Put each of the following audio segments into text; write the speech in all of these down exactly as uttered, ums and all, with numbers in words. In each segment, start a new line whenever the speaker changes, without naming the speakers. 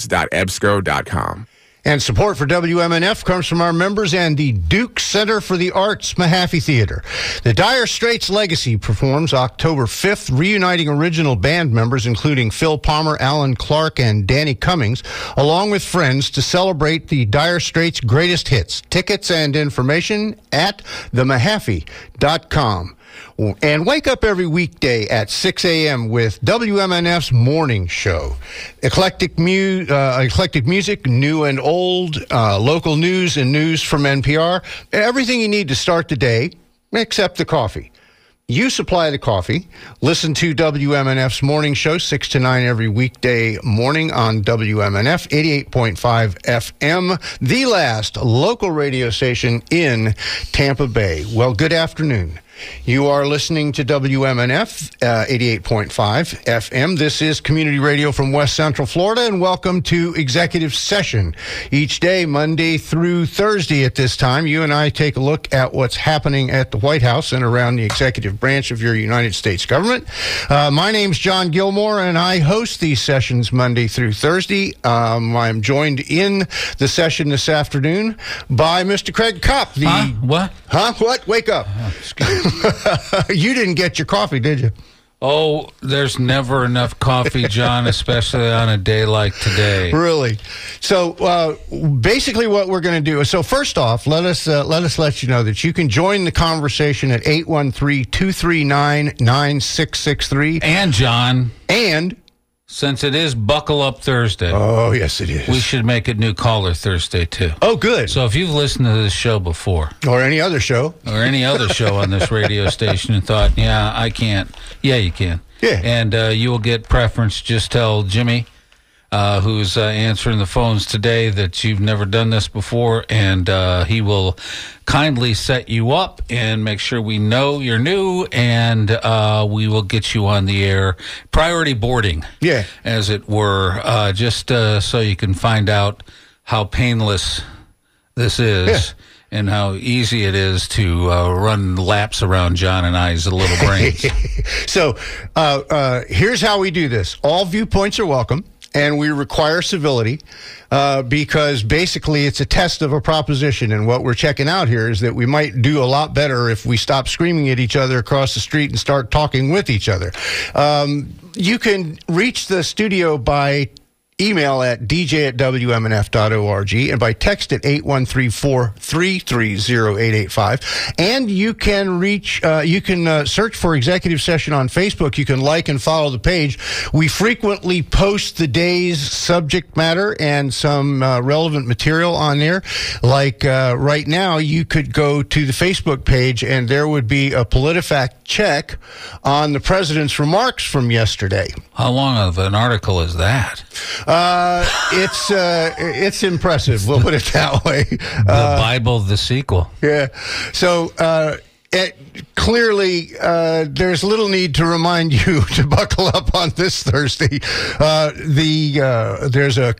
arts dot e b s c o dot com.
And support for W M N F comes from our members and the Duke Center for the Arts, Mahaffey Theater. The Dire Straits Legacy performs October fifth, reuniting original band members, including Phil Palmer, Alan Clark, and Danny Cummings, along with friends to celebrate the Dire Straits' greatest hits. Tickets and information at the mahaffey dot com. And wake up every weekday at six a.m. with W M N F's Morning Show. Eclectic, mu- uh, eclectic music, new and old, uh, local news and news from N P R. Everything you need to start the day, except the coffee. You supply the coffee. Listen to W M N F's Morning Show, six to nine every weekday morning on W M N F, eighty-eight point five F M, the last local radio station in Tampa Bay. Well, good afternoon. You are listening to W M N F, uh, eighty-eight point five F M. This is community radio from West Central Florida, and welcome to Executive Session. Each day, Monday through Thursday at this time, you and I take a look at what's happening at the White House and around the executive branch of your United States government. Uh, my name's John Gilmore, and I host these sessions Monday through Thursday. Um, I'm joined in the session this afternoon by Mister Craig Kopp. The,
huh? What?
Huh? What? Wake up. Oh, excuse me. You didn't get your coffee, did you?
Oh, there's never enough coffee, John, especially on a day like today.
Really? So uh, basically what we're going to do is, so first off, let us uh, let us let you know that you can join the conversation at eight one three, two three nine, nine six six three.
And, John.
And...
since it is Buckle Up Thursday.
Oh, yes, it is.
We should make it New Caller Thursday, too.
Oh, good.
So if you've listened to this show before.
Or any other show.
Or any other show on this radio station and thought, yeah, I can't. Yeah, you can.
Yeah.
And uh, you will get preference. Just tell Jimmy, uh, who's uh, answering the phones today, that you've never done this before, and uh, he will kindly set you up and make sure we know you're new, and uh, we will get you on the air. Priority boarding,
yeah,
as it were, uh, just uh, so you can find out how painless this is.
Yeah.
And how easy it is to uh, run laps around John and I's little brains.
So uh, uh, here's how we do this. All viewpoints are welcome, and we require civility uh, because basically it's a test of a proposition. And what we're checking out here is that we might do a lot better if we stop screaming at each other across the street and start talking with each other. Um, you can reach the studio by email at d j at w m n f dot org and by text at eight one three, four three three, zero eight eight five. And you can reach, uh, you can uh, search for Executive Session on Facebook. You can like and follow the page. We frequently post the day's subject matter and some uh, relevant material on there. Like uh, right now, you could go to the Facebook page and there would be a PolitiFact check on the president's remarks from yesterday.
How long of an article is that?
Uh, it's uh, it's impressive. We'll put it that way.
The
uh,
Bible, the sequel.
Yeah. So uh, it, clearly, uh, there's little need to remind you to buckle up on this Thursday. Uh, the uh, there's a.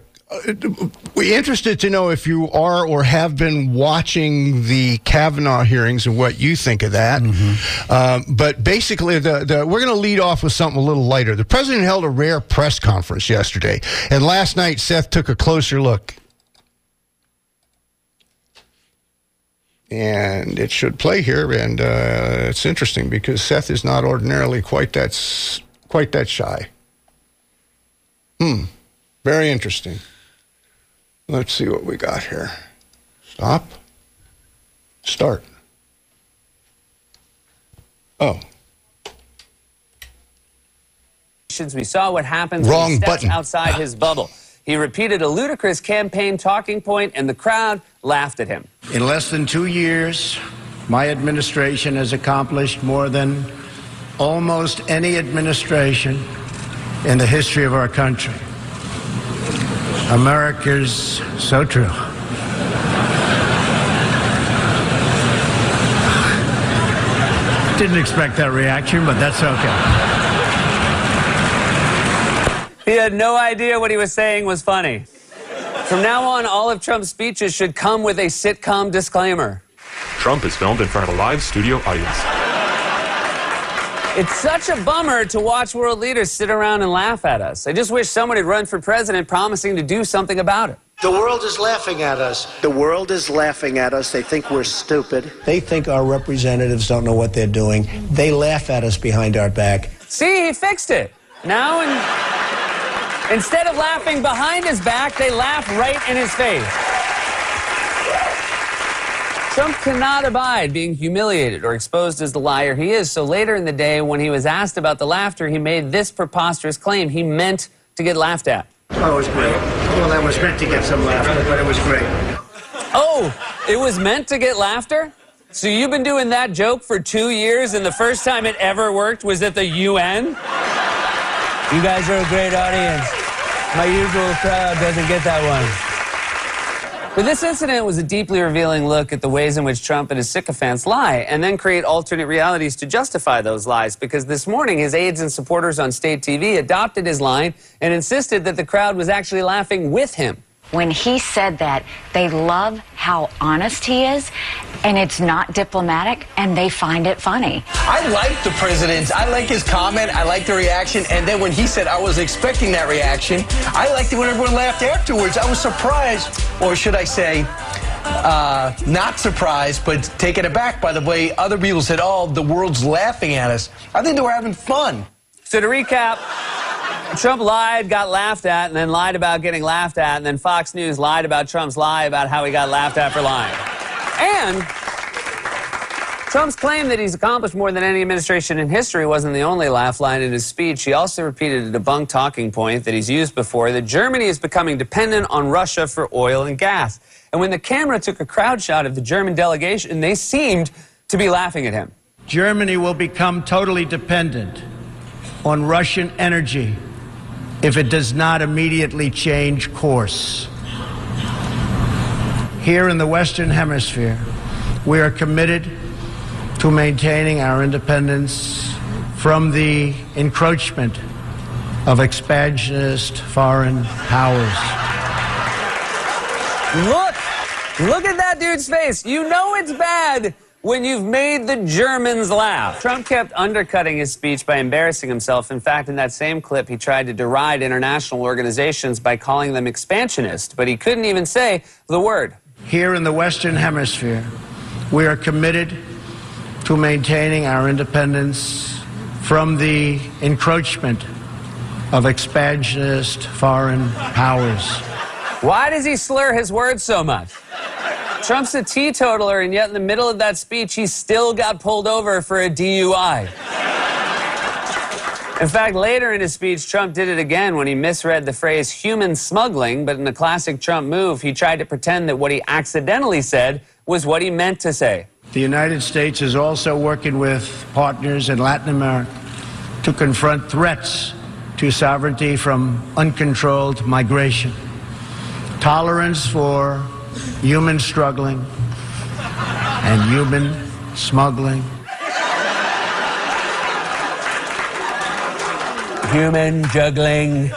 We're interested to know if you are or have been watching the Kavanaugh hearings and what you think of that. Mm-hmm. Um, but basically, the, the, we're going to lead off with something a little lighter. The president held a rare press conference yesterday, and last night Seth took a closer look. And it should play here, and uh, it's interesting because Seth is not ordinarily quite that quite that shy. Hmm, very interesting. Let's see what we got here. Stop. Start. Oh.
We saw what happens
Wrong
when he steps
button.
outside his bubble. He repeated a ludicrous campaign talking point, and the crowd laughed at him.
In less than two years, my administration has accomplished more than almost any administration in the history of our country. America's so true. Didn't expect that reaction, but that's okay.
He had no idea what he was saying was funny. From now on, all of Trump's speeches should come with a sitcom disclaimer.
Trump is filmed in front of a live studio audience.
It's such a bummer to watch world leaders sit around and laugh at us. I just wish someone had run for president promising to do something about it.
The world is laughing at us. The world is laughing at us. They think we're stupid. They think our representatives don't know what they're doing. They laugh at us behind our back.
See, he fixed it. Now, in, instead of laughing behind his back, they laugh right in his face. Trump cannot abide being humiliated or exposed as the liar he is. So later in the day, when he was asked about the laughter, he made this preposterous claim. He meant to get laughed at.
Oh, it was great. Well, that was meant to get some laughter, but it was great.
Oh, it was meant to get laughter? So you've been doing that joke for two years, and the first time it ever worked was at the U N? You guys are a great audience. My usual crowd doesn't get that one. But this incident was a deeply revealing look at the ways in which Trump and his sycophants lie and then create alternate realities to justify those lies, because this morning his aides and supporters on state T V adopted his line and insisted that the crowd was actually laughing with him.
When he said that, they love how honest he is, and it's not diplomatic, and they find it funny.
I like the president. I like his comment. I like the reaction. And then when he said I was expecting that reaction, I liked it when everyone laughed afterwards. I was surprised, or should I say, uh, not surprised, but taken aback by the way other people said, oh, the world's laughing at us. I think they were having fun.
So to recap, Trump lied, got laughed at, and then lied about getting laughed at, and then Fox News lied about Trump's lie about how he got laughed at for lying. And Trump's claim that he's accomplished more than any administration in history wasn't the only laugh line in his speech. He also repeated a debunked talking point that he's used before, that Germany is becoming dependent on Russia for oil and gas. And when the camera took a crowd shot of the German delegation, they seemed to be laughing at him.
Germany will become totally dependent on Russian energy if it does not immediately change course. Here in the Western Hemisphere, we are committed to maintaining our independence from the encroachment of expansionist foreign powers.
Look! Look at that dude's face. You know it's bad when you've made the Germans laugh. Trump kept undercutting his speech by embarrassing himself. In fact, in that same clip, he tried to deride international organizations by calling them expansionist, but he couldn't even say the word.
Here in the Western Hemisphere, we are committed to maintaining our independence from the encroachment of expansionist foreign powers.
Why does he slur his words so much? Trump's a teetotaler, and yet in the middle of that speech, he still got pulled over for a D U I. In fact, later in his speech, Trump did it again when he misread the phrase human smuggling, but in a classic Trump move, he tried to pretend that what he accidentally said was what he meant to say.
The United States is also working with partners in Latin America to confront threats to sovereignty from uncontrolled migration. Tolerance for human struggling and human smuggling.
Human juggling.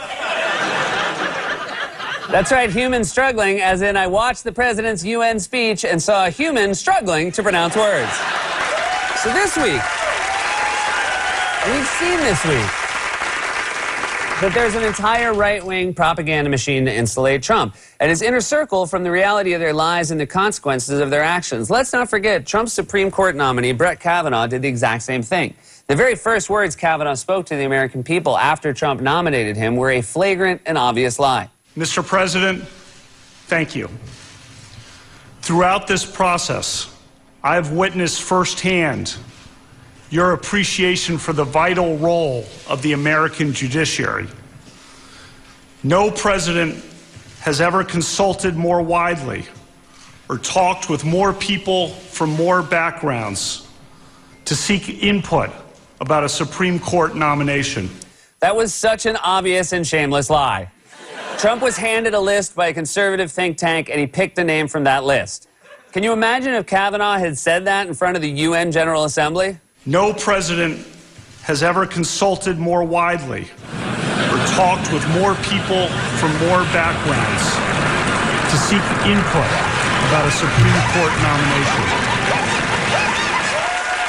That's right, human struggling, as in I watched the president's U N speech and saw a human struggling to pronounce words. So this week, we've seen this week that there's an entire right-wing propaganda machine to insulate Trump and his inner circle from the reality of their lies and the consequences of their actions. Let's not forget, Trump's Supreme Court nominee, Brett Kavanaugh, did the exact same thing. The very first words Kavanaugh spoke to the American people after Trump nominated him were a flagrant and obvious lie.
Mister President, thank you. Throughout this process, I've witnessed firsthand your appreciation for the vital role of the American judiciary. No president has ever consulted more widely or talked with more people from more backgrounds to seek input about a Supreme Court nomination.
That was such an obvious and shameless lie. Trump was handed a list by a conservative think tank, and he picked a name from that list. Can you imagine if Kavanaugh had said that in front of the U N General Assembly?
No president has ever consulted more widely or talked with more people from more backgrounds to seek input about a Supreme Court nomination.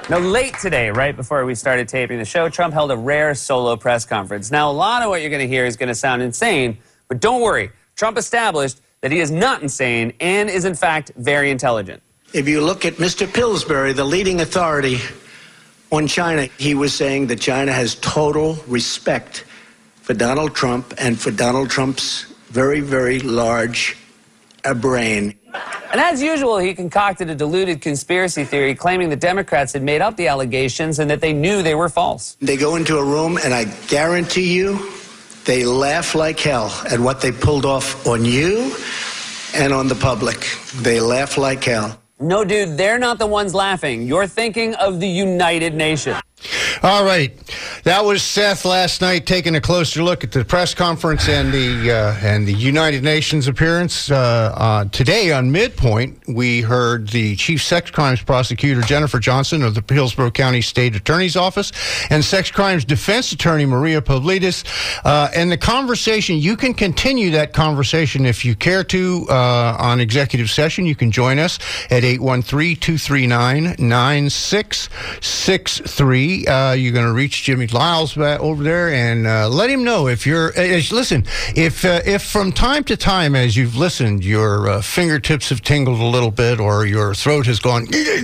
Now, late today, right before we started taping the show, Trump held a rare solo press conference. Now, a lot of what you're going to hear is going to sound insane, but don't worry. Trump established that he is not insane and is, in fact, very intelligent.
If you look at Mister Pillsbury, the leading authority on China, he was saying that China has total respect for Donald Trump and for Donald Trump's very, very large uh, brain.
And as usual, he concocted a deluded conspiracy theory claiming the Democrats had made up the allegations and that they knew they were false.
They go into a room, and I guarantee you, they laugh like hell at what they pulled off on you and on the public. They laugh like hell.
No, dude, they're not the ones laughing. You're thinking of the United Nations.
All right. That was Seth last night taking a closer look at the press conference and the uh, and the United Nations appearance. Uh, uh, today on Midpoint, we heard the Chief Sex Crimes Prosecutor Jennifer Johnson of the Hillsborough County State Attorney's Office and Sex Crimes Defense Attorney Maria Pavlidis. Uh, and the conversation, you can continue that conversation if you care to uh, on executive session. You can join us at eight one three, two three nine, nine six six three. Uh, you're going to reach Jimmy Lyles back over there and uh, let him know if you're. Uh, listen, if uh, if from time to time as you've listened, your uh, fingertips have tingled a little bit or your throat has gone,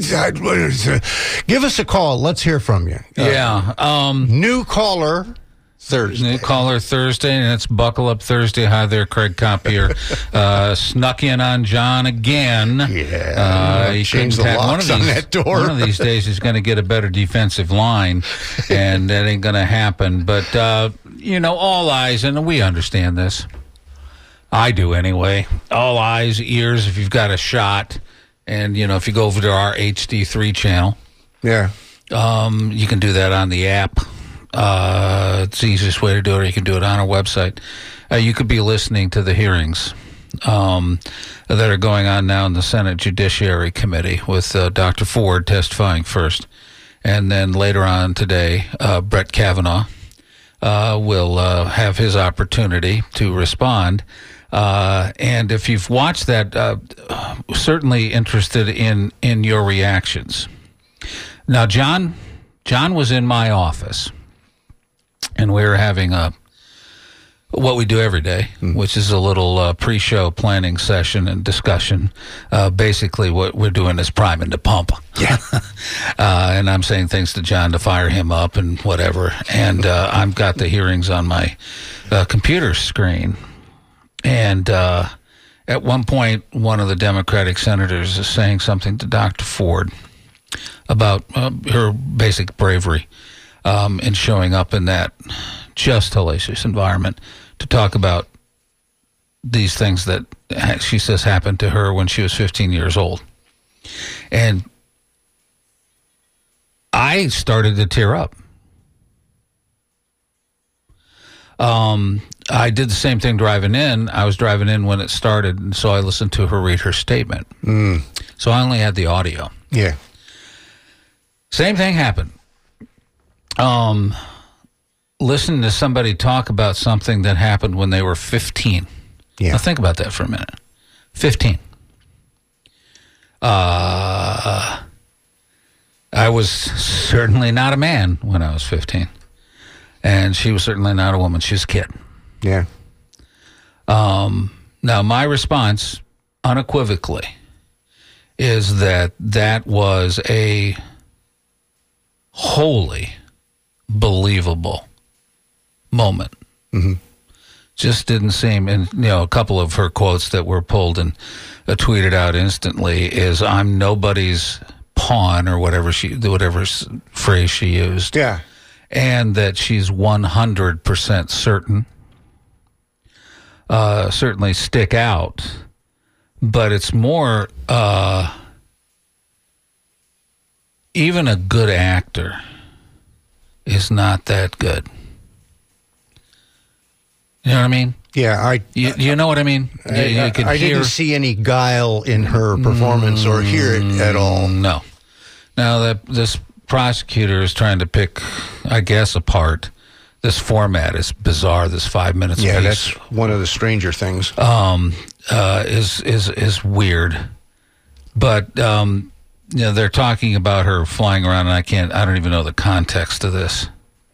give us a call. Let's hear from you. Uh,
yeah. Um,
new caller. Thursday.
New caller Thursday, and it's Buckle Up Thursday. Hi there, Craig Copier. uh, snuck in on John again.
Yeah.
Uh, he
change the
tag-
locks
one of
on
these,
that door.
One of these days he's going to get a better defensive line, and that ain't going to happen. But, uh, you know, all eyes, and we understand this. I do anyway. All eyes, ears, if you've got a shot. And, you know, if you go over to our H D three channel,
yeah,
um, you can do that on the app. Uh, it's the easiest way to do it. Or you can do it on our website. Uh, you could be listening to the hearings um, that are going on now in the Senate Judiciary Committee with uh, Doctor Ford testifying first. And then later on today, uh, Brett Kavanaugh uh, will uh, have his opportunity to respond. Uh, and if you've watched that, uh, certainly interested in, in your reactions. Now, John, John was in my office. And we were having a what we do every day, mm. which is a little uh, pre-show planning session and discussion. Uh, basically, what we're doing is priming the pump.
Yeah.
uh, and I'm saying things to John to fire him up and whatever. And uh, I've got the hearings on my uh, computer screen. And uh, at one point, one of the Democratic senators is saying something to Doctor Ford about uh, her basic bravery. Um, and showing up in that just hellacious environment to talk about these things that she says happened to her when she was fifteen years old. And I started to tear up. Um, I did the same thing driving in. I was driving in when it started, and so I listened to her read her statement.
Mm.
So I only had the audio.
Yeah.
Same thing happened. Um, listening to somebody talk about something that happened when they were fifteen.
Yeah.
Now think about that for a minute. fifteen. Uh, I was certainly not a man when I was fifteen. And she was certainly not a woman. She was a kid.
Yeah.
Um, now, my response, unequivocally, is that that was a wholly believable moment.
Mm-hmm.
Just didn't seem, and you know, a couple of her quotes that were pulled and uh, tweeted out instantly is "I'm nobody's pawn" or whatever she, whatever s- phrase she used.
Yeah,
and that she's one hundred percent certain. Uh, certainly stick out, but it's more. Uh, even a good actor is not that good. You know what I mean?
Yeah, I.
You, you know what I mean? You,
I,
you could
I
hear,
didn't see any guile in her performance mm, or hear it at all.
No. Now that this prosecutor is trying to pick, I guess, apart this format is bizarre. This five minutes.
Yeah,
piece,
that's one of the stranger things.
Um, uh, is is is weird, but um, you know, they're talking about her flying around, and I can't, I don't even know the context of this.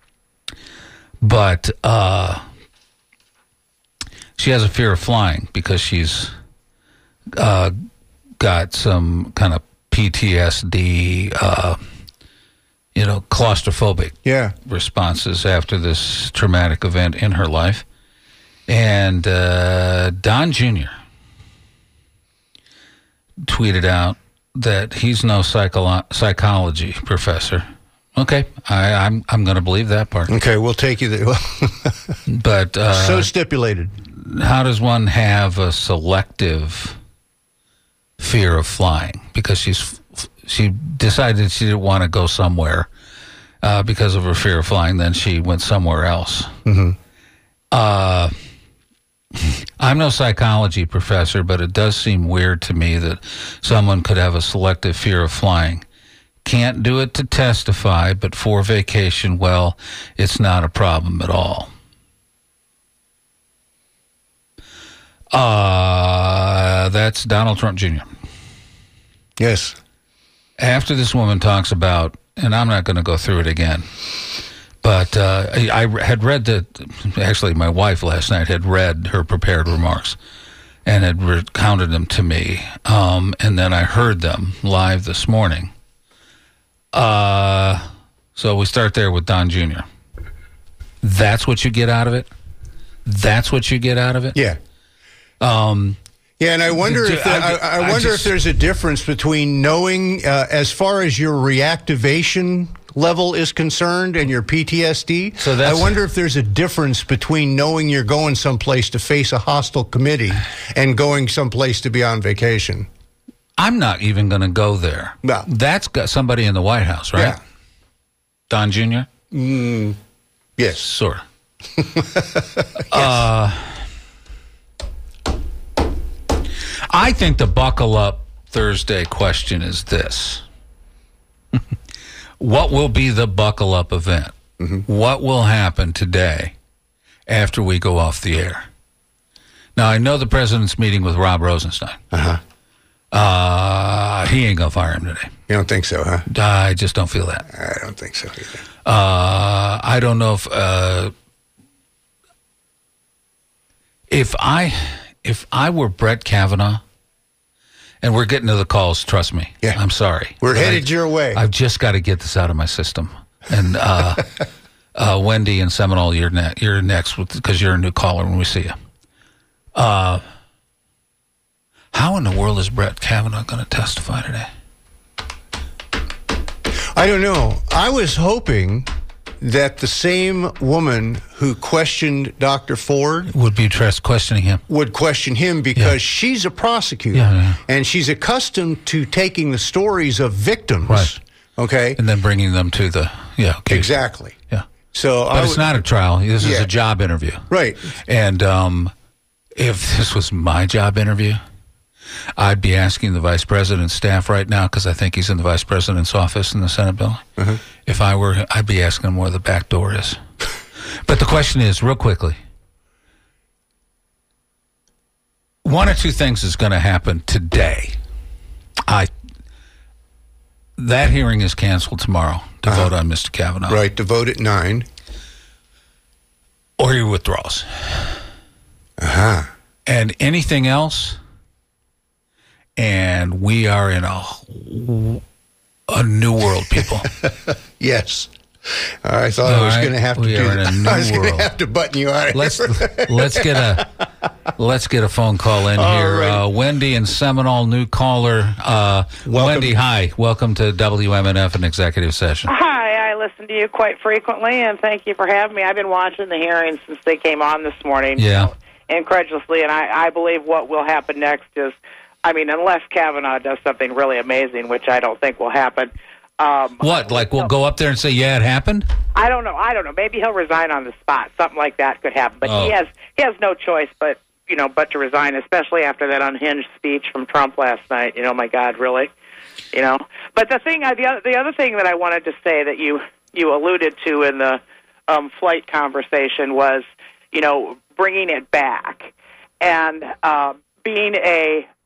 But uh, she has a fear of flying because she's uh, got some kind of P T S D, uh, you know, claustrophobic
yeah.
responses after this traumatic event in her life. And uh, Don Junior tweeted out that he's no psycho- psychology professor. Okay, I, I'm I'm going to believe that part.
Okay, we'll take you there.
But uh,
so stipulated.
How does one have a selective fear of flying? Because she's she decided she didn't want to go somewhere uh, because of her fear of flying. Then she went somewhere else.
Mm-hmm.
Uh, I'm no psychology professor, but it does seem weird to me that someone could have a selective fear of flying. Can't do it to testify, but for vacation, well, it's not a problem at all. Uh, that's Donald Trump Junior
Yes.
After this woman talks about, and I'm not going to go through it again, but uh, I, I had read that, actually my wife last night had read her prepared remarks and had recounted them to me, um, and then I heard them live this morning. Uh, so we start there with Don Junior That's what you get out of it? That's what you get out of it?
Yeah.
Um,
yeah, and I wonder if there, I, I wonder
I just,
if there's a difference between knowing, uh, as far as your reactivation level is concerned and your P T S D.
So that's,
I wonder if there's a difference between knowing you're going someplace to face a hostile committee and going someplace to be on vacation.
I'm not even going to go there.
No.
That's got somebody in the White House, right?
Yeah.
Don Junior?
Mm, yes.
Sort of.
Yes.
Uh, I think the buckle up Thursday question is this. What will be the buckle up event? Mm-hmm. What will happen today after we go off the air? Now, I know the president's meeting with Rob Rosenstein.
Uh-huh.
Uh, he ain't going to fire him today.
You don't think so, huh?
I just don't feel that.
I don't think so either.
Uh, I don't know if uh, if I if I were Brett Kavanaugh, and we're getting to the calls. Trust me.
Yeah.
I'm sorry.
We're
But
headed
I,
your way.
I've just got to get this out of my system. And uh, uh, Wendy and Seminole, you're ne- you're next because you're a new caller when we see you. Uh, how in the world is Brett Kavanaugh going to testify today?
I don't know. I was hoping that the same woman who questioned Doctor Ford
Would be trust questioning him.
would question him because
Yeah.
she's a prosecutor.
Yeah, yeah.
And she's accustomed to taking the stories of victims.
Right.
Okay?
And then bringing them to the, yeah. Okay.
Exactly.
Yeah.
So
But
I
it's
would-
not a trial. This is
Yeah.
a job interview.
Right.
And um, if this was my job interview, I'd be asking the vice president's staff right now, because I think he's in the vice president's office in the Senate building.
Uh-huh.
If I were, I'd be asking him where the back door is. But the question is, real quickly, one or two things is going to happen today. I That hearing is canceled tomorrow to
Uh-huh.
vote on Mister Kavanaugh.
Right, to vote at nine.
Or he withdraws.
Uh-huh.
And anything else, and we are in a, a new world, people.
Yes. I thought
All
I was
right.
going to have to
We
do
are in a
that.
new
I was going
world.
to have to button you out of
Let's
here.
let's get a let's get a phone call in
All
here.
right.
Uh, Wendy and Seminole, new caller. Uh, Wendy, hi. Welcome to W M N F and Executive Session.
Hi, I listen to you quite frequently, and thank you for having me. I've been watching the hearings since they came on this morning.
Yeah.
You know, incredulously, and I, I believe what will happen next is, I mean, unless Kavanaugh does something really amazing, which I don't think will happen. Um,
What? Like we'll go up there and say, yeah, it happened?
I don't know. I don't know. Maybe he'll resign on the spot. Something like that could happen. But
Oh.
he has he has no choice but you know but to resign, especially after that unhinged speech from Trump last night. You know, my God, really. You know. But the thing, I, the other, the other thing that I wanted to say that you you alluded to in the um, flight conversation was, you know, bringing it back and uh, being a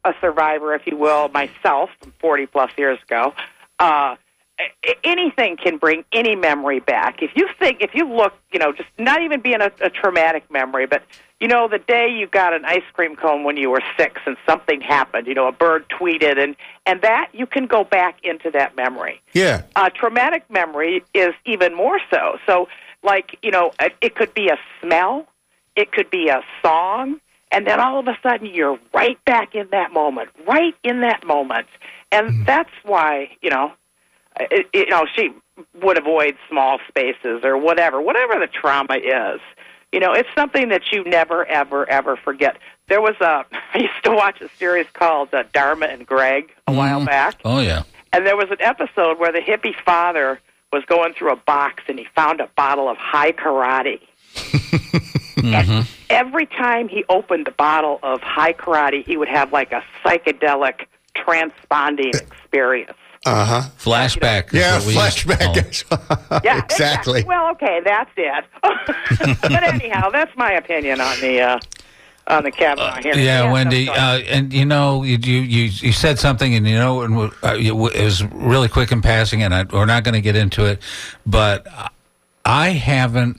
a survivor, if you will, myself, forty plus years ago, uh, anything can bring any memory back. If you think, if you look, you know, just not even being a, a traumatic memory, but, you know, the day you got an ice cream cone when you were six and something happened, you know, a bird tweeted, and, and that, you can go back into that memory.
Yeah.
Uh, traumatic memory is even more so. So, like, you know, it, it could be a smell, it could be a song, and then all of a sudden you're right back in that moment, right in that moment. And mm. that's why, you know, It, you know, she would avoid small spaces or whatever, whatever the trauma is. You know, it's something that you never, ever, ever forget. There was a, I used to watch a series called uh, Dharma and Greg a mm. while back.
Oh, yeah.
And there was an episode where the hippie father was going through a box and he found a bottle of High Karate. mm-hmm. And every time he opened the bottle of High Karate, he would have like a psychedelic transponding experience.
Uh-huh.
Flashback.
Yeah, flashback.
yeah,
exactly.
Well, okay, that's it. But anyhow, that's my opinion on the uh, on the Kavanaugh hearing.
Uh, yeah,
yeah,
Wendy, uh, and you know, you, you you said something, and you know, and uh, it was really quick in passing, and I, we're not going to get into it, but I haven't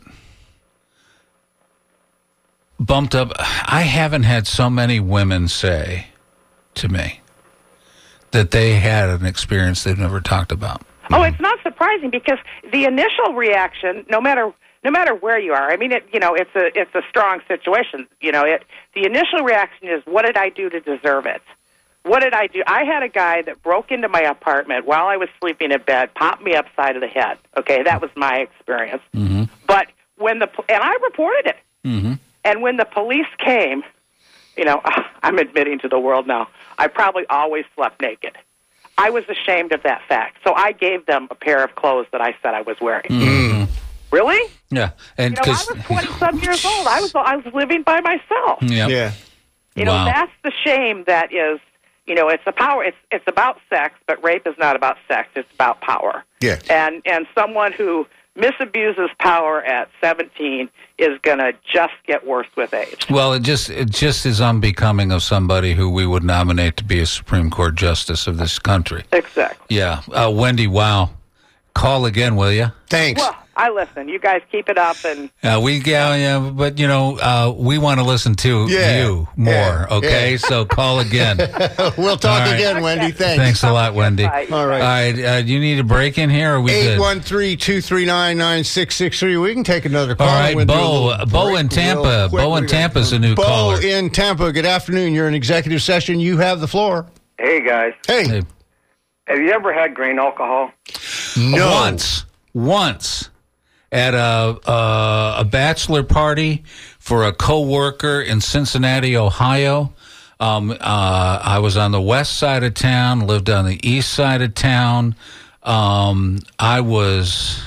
bumped up. I haven't had so many women say to me that they had an experience they've never talked about.
Oh, it's not surprising because the initial reaction, no matter no matter where you are, I mean, it, you know, it's a it's a strong situation. You know, it the initial reaction is, what did I do to deserve it? What did I do? I had a guy that broke into my apartment while I was sleeping in bed, popped me upside of the head. Okay, that was my experience.
Mm-hmm.
But when the and I reported it,
mm-hmm.
and when the police came, you know, I'm admitting to the world now, I probably always slept naked. I was ashamed of that fact. So I gave them a pair of clothes that I said I was wearing.
Mm-hmm.
Really?
Yeah. And
you know, I was twenty-some years old. I was I was living by myself.
Yeah.
Yeah.
You know,
Wow.
that's the shame that is, you know, it's a power. It's it's about sex, but rape is not about sex. It's about power.
Yeah.
And and someone who misabuses power at seventeen is going to just get worse with age.
Well, it just it just is unbecoming of somebody who we would nominate to be a Supreme Court justice of this country.
Exactly.
Yeah. Uh, Wendy, wow. Call again, will you?
Thanks.
Well, I listen. You guys keep it up, and
Uh, we yeah, yeah, but you know, uh, we want to listen to
Yeah.
you more.
Yeah.
Okay,
Yeah.
so call again.
We'll talk
All right.
again, Wendy. Thanks.
Thanks a lot, Wendy.
Bye.
All right.
All right, uh, do you need a break in here? Or are we
eight
good?
one three, two three nine, nine six six three. We can take another call.
All right,
We'll do a
Bo,
little
uh, Bo
break
in Tampa.
real quick.
Bo in
We got-
Tampa's a new
Bo
caller.
in Tampa. Good afternoon. You're in executive session. You have the floor.
Hey, guys.
Hey.
Hey.
Have you ever had grain alcohol?
No.
Once, once, at a uh, a bachelor party for a coworker in Cincinnati, Ohio. Um, uh, I was on the west side of town, lived on the east side of town. Um, I was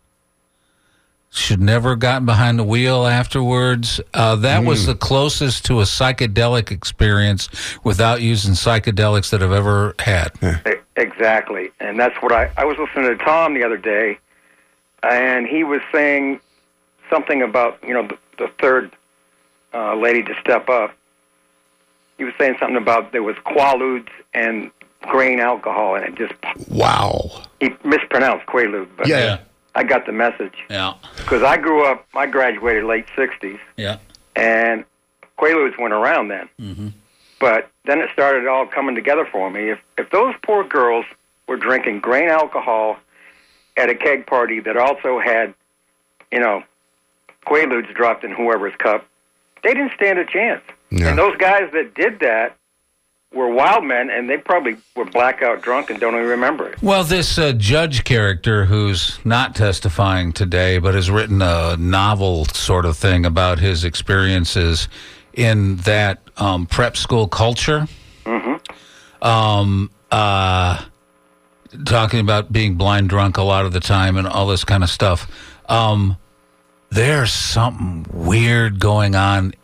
should never have gotten behind the wheel afterwards. Uh, that mm. was the closest to a psychedelic experience without using psychedelics that I've ever had.
Exactly. And that's what I, I was listening to Tom the other day, and he was saying something about, you know, the, the third uh, lady to step up. He was saying something about there was Quaaludes and grain alcohol, and it just...
Wow.
He mispronounced Quaalude, but
Yeah.
I got the message.
Yeah.
Because I grew up, I graduated late sixties,
Yeah.
and Quaaludes went around then.
Mm-hmm.
But then it started all coming together for me. If if those poor girls were drinking grain alcohol at a keg party that also had, you know, Quaaludes dropped in whoever's cup, they didn't stand a chance.
No.
And those guys that did that were wild men, and they probably were blackout drunk and don't even remember it.
Well, this uh, judge character who's not testifying today, but has written a novel sort of thing about his experiences in that um, prep school culture.
Mm-hmm.
Um, uh, talking about being blind drunk a lot of the time and all this kind of stuff. Um, there's something weird going on.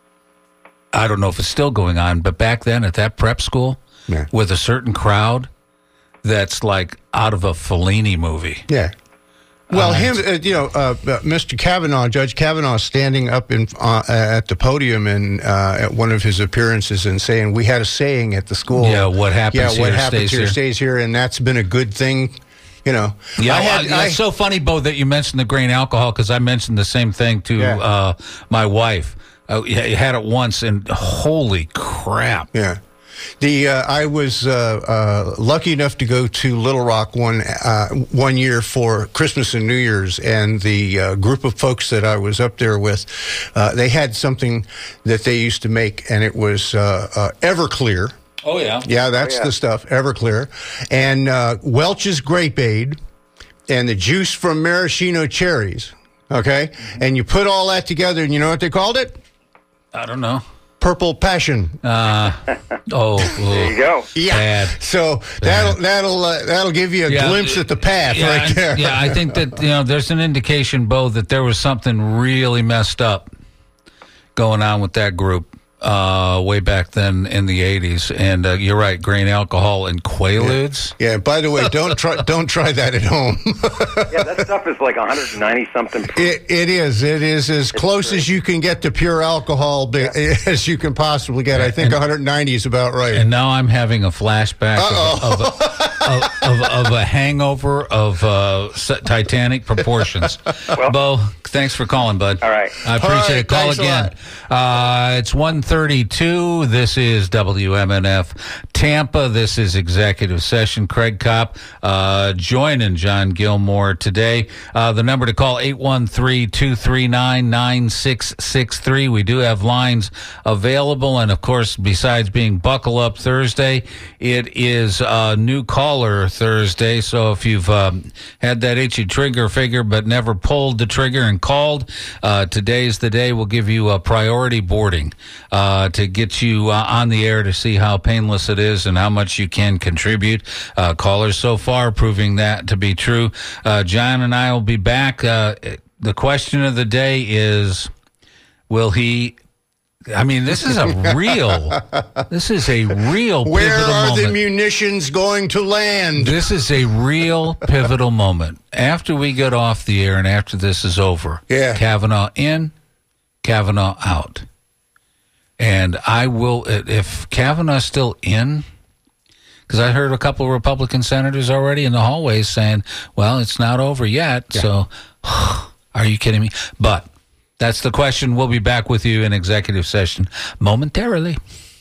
I don't know if it's still going on, but back then at that prep school
Yeah.
with a certain crowd that's like out of a Fellini movie.
Yeah. Well,
Uh,
him, uh, you know, uh, uh, Mister Kavanaugh, Judge Kavanaugh, standing up in uh, at the podium and uh, at one of his appearances and saying, "We had a saying at the school.
Yeah, what happens
yeah, what
here
happens
stays
here
here."
stays here, and that's been a good thing." You know,
Yeah,
I
well,
had,
yeah,
I,
it's so funny, Bo, that you mentioned the grain alcohol because I mentioned the same thing to
Yeah.
uh, my wife. Uh, you had it once, and holy crap!
yeah. The uh, I was uh, uh, lucky enough to go to Little Rock one uh, one year for Christmas and New Year's, and the uh, group of folks that I was up there with, uh, they had something that they used to make, and it was uh, uh, Everclear.
Oh yeah,
Yeah, that's
Oh, yeah.
the stuff, Everclear, and uh, Welch's Grape Aid, and the juice from maraschino cherries. Okay, and you put all that together, and you know what they called it?
I don't know.
Purple Passion.
Uh, oh,
There you go.
Yeah.
Bad.
So that'll that'll uh, that'll give you a
Yeah,
glimpse at the path
yeah,
right there.
yeah, I think that you know there's an indication, Bo, that there was something really messed up going on with that group uh, way back then in the eighties. And uh, you're right, grain alcohol and Quaaludes.
Yeah. By the way, don't try don't try that at home.
Yeah, that stuff is like one hundred ninety something proof.
It it is it is as close as you can get to pure alcohol be- as you can possibly get. I think one hundred ninety is about right.
And now I'm having a flashback of, of, a, of, of, of a hangover of uh, s- Titanic proportions. Bo, thanks for calling, bud.
All right.
I appreciate
All right,
it. Call
thanks a
again. Uh, it's one thirty-two. This is W M N F Tampa. This is Executive Session. Craig Kopp uh, joining John Gilmore today. Uh, the number to call, eight one three, two three nine, nine six six three. We do have lines available. And, of course, besides being Buckle Up Thursday, it is uh, New Caller Thursday. So if you've um, had that itchy trigger figure but never pulled the trigger and called, uh, today's the day. We'll give you a priority boarding uh, to get you uh, on the air to see how painless it is and how much you can contribute. Uh, callers so far proving that to be true. Uh, John and I will be back. Uh, the question of the day is, will he... I mean, this is a real, this is a real
Where
pivotal
are
moment.
the munitions going to land?
This is a real pivotal moment. After we get off the air and after this is over,
Yeah.
Kavanaugh in, Kavanaugh out. And I will, if Kavanaugh's still in, because I heard a couple of Republican senators already in the hallways saying, well, it's not over yet.
Yeah.
So, are you kidding me? But that's the question. We'll be back with you in executive session momentarily.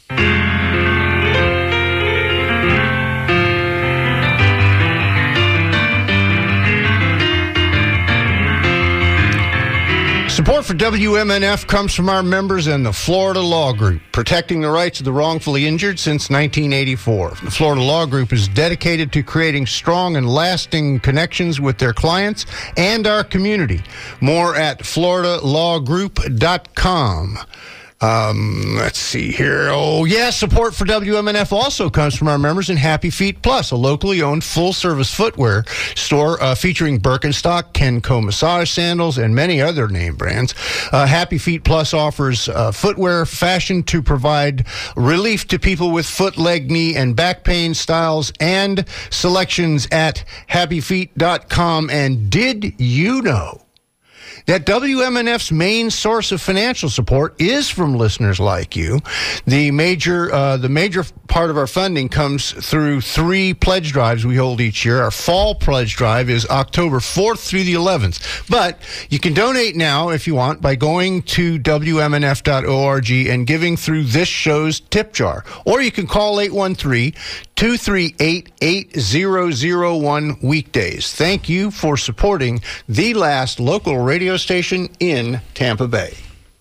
Support for W M N F comes from our members and the Florida Law Group, protecting the rights of the wrongfully injured since nineteen eighty-four. The Florida Law Group is dedicated to creating strong and lasting connections with their clients and our community. More at florida law group dot com. Um, let's see here. Oh, yeah, support for W M N F also comes from our members in Happy Feet Plus, a locally owned full-service footwear store uh, featuring Birkenstock, Kenco massage sandals, and many other name brands. Uh, Happy Feet Plus offers uh, footwear fashioned to provide relief to people with foot, leg, knee, and back pain styles and selections at happy feet dot com. And did you know that W M N F's main source of financial support is from listeners like you? The major, uh, the major part of our funding comes through three pledge drives we hold each year. Our fall pledge drive is October fourth through the eleventh. But you can donate now if you want by going to W M N F dot org and giving through this show's tip jar. Or you can call eight one three, two three eight, eight zero zero one weekdays. Thank you for supporting the last local radio station in Tampa Bay.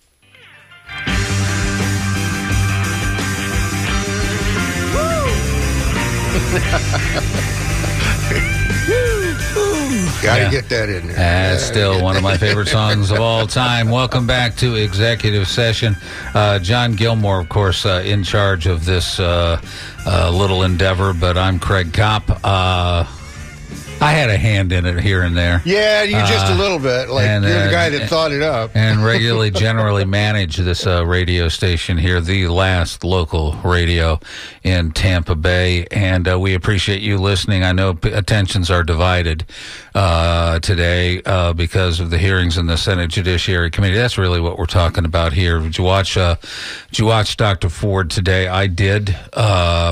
Got to
Yeah.
get that in there.
That's still one of my favorite songs of all time. Welcome back to Executive Session. Uh, John Gilmore, of course, uh, in charge of this uh, uh, little endeavor, but I'm Craig Kopp. Uh, I had a hand in it here and there.
Yeah, you just
Uh,
a little bit. Like
and,
you're the
uh,
guy that thought it up.
And regularly, generally manage this uh, radio station here, the last local radio in Tampa Bay. And uh, we appreciate you listening. I know p- attentions are divided uh, today uh, because of the hearings in the Senate Judiciary Committee. That's really what we're talking about here. Did you watch? Uh, did you watch Doctor Ford today? I did. Uh,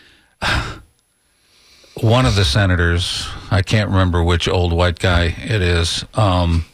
one of the senators, I can't remember which old white guy it is. Um,